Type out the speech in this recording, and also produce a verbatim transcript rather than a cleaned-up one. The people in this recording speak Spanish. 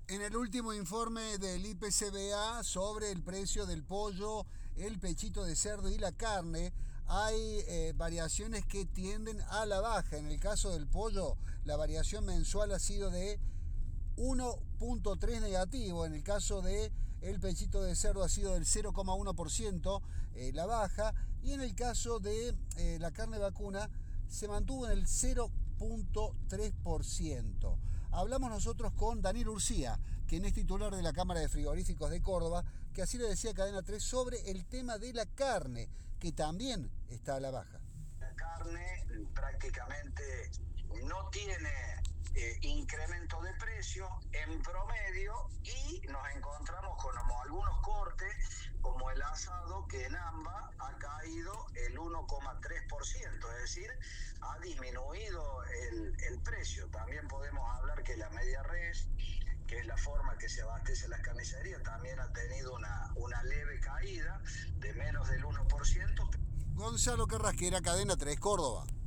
En el último informe del I P C B A sobre el precio del pollo, el pechito de cerdo y la carne, hay eh, variaciones que tienden a la baja. En el caso del pollo, la variación mensual ha sido de uno punto tres negativo. En el caso de el pechito de cerdo ha sido del cero coma uno por ciento eh, la baja, y en el caso de eh, la carne vacuna se mantuvo en el cero punto tres por ciento. Hablamos nosotros con Daniel Urcía, quien es titular de la Cámara de Frigoríficos de Córdoba, que así le decía Cadena tres sobre el tema de la carne, que también está a la baja. La carne prácticamente no tiene eh, incremento de precio en promedio, y nos encontramos con como algunos cortes, como el asado, que en AMBA ha caído el uno coma tres por ciento, es decir, ha disminuido el, el precio. También podemos hablar que la media res, que es la forma que se abastece las carnicerías, también ha tenido una, una leve caída de menos del uno por ciento. Gonzalo Carrasquera, Cadena tres, Córdoba.